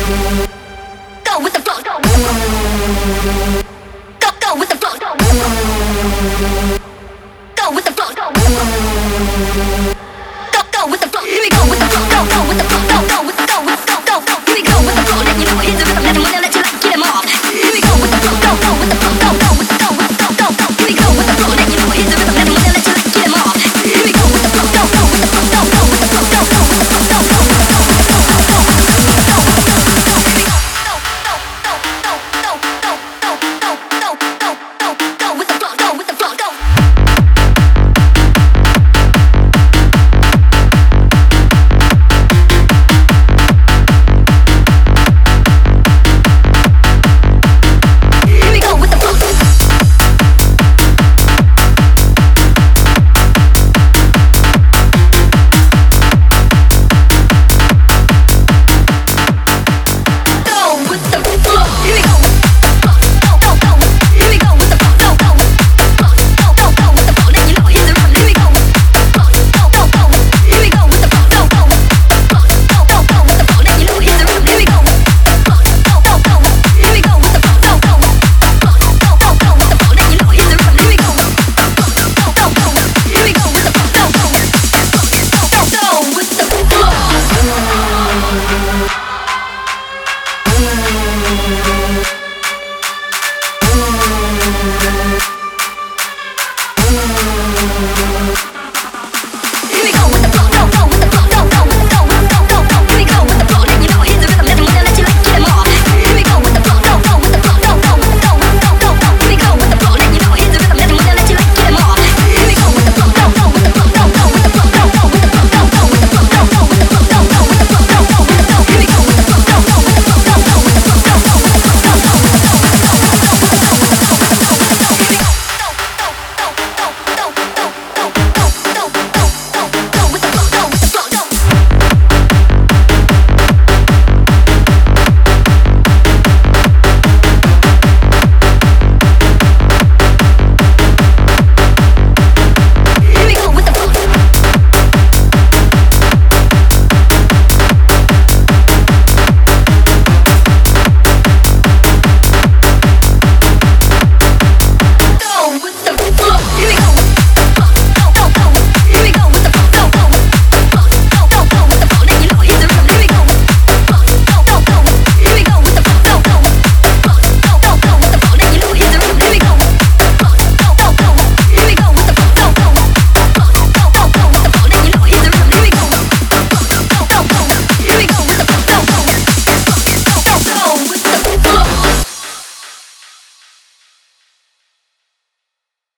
Go with the flow. Go with the flow. Go with the flow. Go with the flow. Here we go with the flow. Go with the flow. Go with the go. Here we go with the flow. Let you know here's the rhythm. Let them wanna let you like get 'em off. Here we go with the flow. Go with the flow. Go with the go. Here we go with the flow. Let you know here's the rhythm. Let them wanna let you like get 'em off. Here we go with the flow. Go with the flow. Go with the flow. Go with the flow.